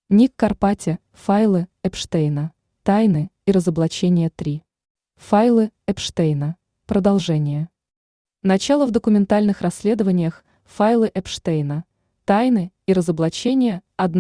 Ник Карпати, файлы Эпштейна, тайны и разоблачения 3. Файлы Эпштейна. Продолжение. Начало в документальных расследованиях, файлы Эпштейна, тайны и разоблачения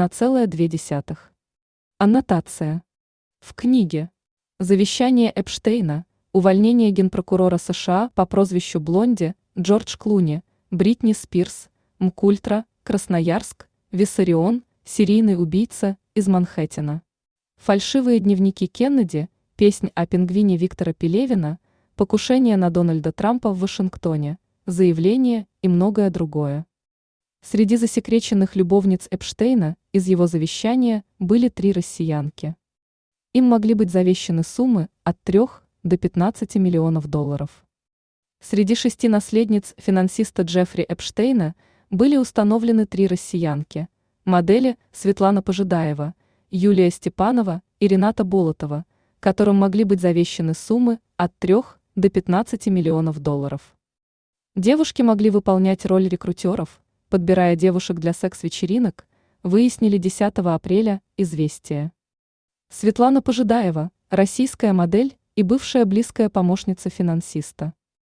1,2. Аннотация. В книге «Завещание Эпштейна. Увольнение генпрокурора США по прозвищу Блонди, Джордж Клуни, Бритни Спирс, МКультра, Красноярск, Виссарион, серийный убийца из Манхэттена. Фальшивые дневники Кеннеди, песнь о пингвине Виктора Пелевина, покушение на Дональда Трампа в Вашингтоне, заявление и многое другое». Среди засекреченных любовниц Эпштейна из его завещания были 3 россиянки. Им могли быть завещаны суммы от 3 до 15 миллионов долларов. Среди 6 наследниц финансиста Джеффри Эпштейна были установлены 3 россиянки: модели Светлана Пожидаева, Юлия Степанова и Рената Болотова, которым могли быть завещаны суммы от 3 до 15 миллионов долларов. Девушки могли выполнять роль рекрутеров, подбирая девушек для секс-вечеринок, выяснили 10 апреля «Известия». Светлана Пожидаева – российская модель и бывшая близкая помощница финансиста.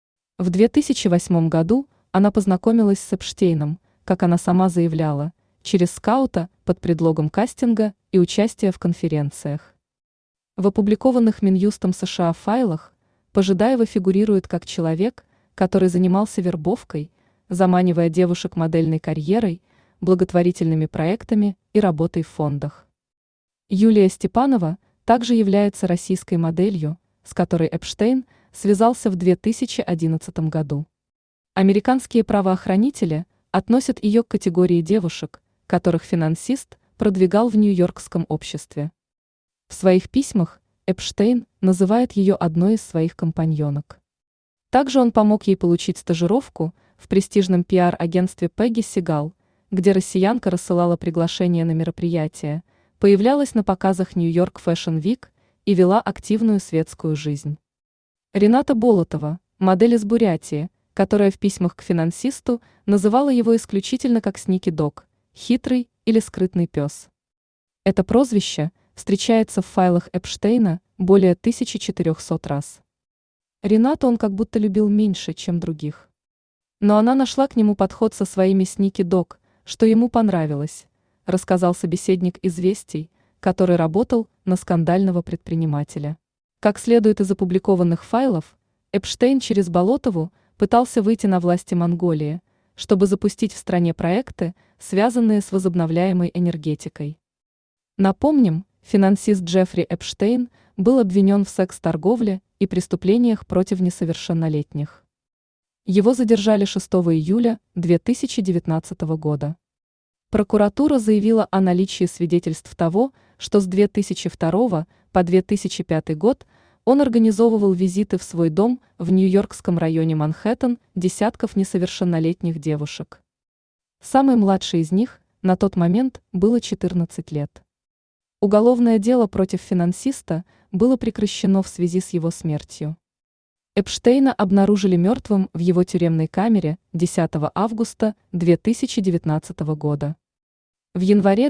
В 2008 году она познакомилась с Эпштейном, как она сама заявляла, через скаута под предлогом кастинга и участия в конференциях. В опубликованных Минюстом США файлах Пожидаева фигурирует как человек, который занимался вербовкой, заманивая девушек модельной карьерой, благотворительными проектами и работой в фондах. Юлия Степанова также является российской моделью, с которой Эпштейн связался в 2011 году. Американские правоохранители относят ее к категории девушек, которых финансист продвигал в нью-йоркском обществе. В своих письмах Эпштейн называет ее одной из своих компаньонок. Также он помог ей получить стажировку в престижном пиар-агентстве Пегги Сигал, где россиянка рассылала приглашения на мероприятия, появлялась на показах Нью-Йорк Фэшн Вик и вела активную светскую жизнь. Рената Болотова, модель из Бурятии, которая в письмах к финансисту называла его исключительно как Сники Дог, хитрый или скрытный пес. Это прозвище встречается в файлах Эпштейна более 1400 раз. Ренату он как будто любил меньше, чем других. Но она нашла к нему подход со своими Сники Дог, что ему понравилось, рассказал собеседник «Известий», который работал на скандального предпринимателя. Как следует из опубликованных файлов, Эпштейн через Болотову пытался выйти на власти Монголии, чтобы запустить в стране проекты, связанные с возобновляемой энергетикой. Напомним, финансист Джеффри Эпштейн был обвинен в секс-торговле и преступлениях против несовершеннолетних. Его задержали 6 июля 2019 года. Прокуратура заявила о наличии свидетельств того, что с 2002 по 2005 год он организовывал визиты в свой дом в нью-йоркском районе Манхэттен десятков несовершеннолетних девушек. Самой младшей из них на тот момент было 14 лет. Уголовное дело против финансиста было прекращено в связи с его смертью. Эпштейна обнаружили мертвым в его тюремной камере 10 августа 2019 года. В январе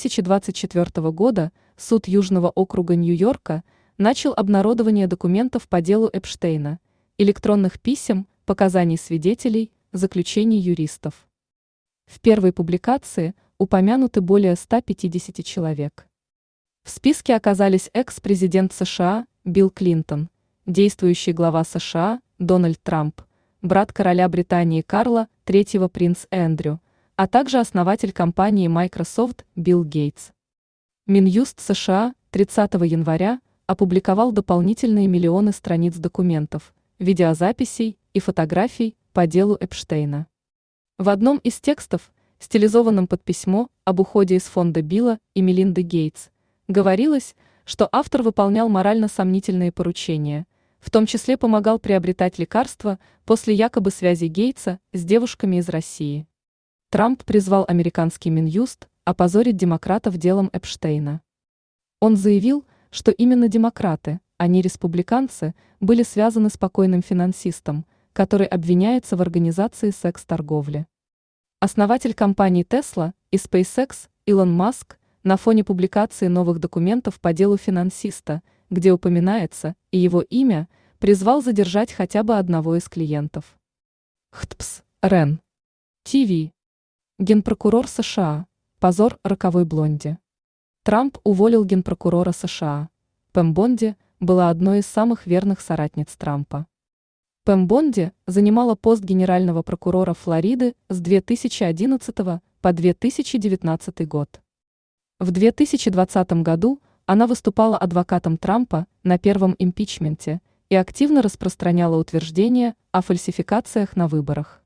2024 года суд Южного округа Нью-Йорка начал обнародование документов по делу Эпштейна, электронных писем, показаний свидетелей, заключений юристов. В первой публикации упомянуты более 150 человек. В списке оказались экс-президент США Билл Клинтон, действующий глава США Дональд Трамп, брат короля Британии Карла III принц Эндрю, а также основатель компании Microsoft Билл Гейтс. Минюст США 30 января опубликовал дополнительные миллионы страниц документов, видеозаписей и фотографий по делу Эпштейна. В одном из текстов, стилизованном под письмо об уходе из фонда Билла и Мелинды Гейтс, говорилось, что автор выполнял морально сомнительные поручения, в том числе помогал приобретать лекарства после якобы связи Гейтса с девушками из России. Трамп призвал американский Минюст опозорить демократов делом Эпштейна. Он заявил, что именно демократы, а не республиканцы, были связаны с покойным финансистом, который обвиняется в организации секс-торговли. Основатель компаний Tesla и SpaceX Илон Маск на фоне публикации новых документов по делу финансиста, где упоминается и его имя, призвал задержать хотя бы одного из клиентов. ХТПС, РЕН. ТВ. Генпрокурор США. Позор роковой блонди. Трамп уволил генпрокурора США. Пэм Бонди была одной из самых верных соратниц Трампа. Пэм Бонди занимала пост генерального прокурора Флориды с 2011 по 2019 год. В 2020 году она выступала адвокатом Трампа на первом импичменте и активно распространяла утверждения о фальсификациях на выборах.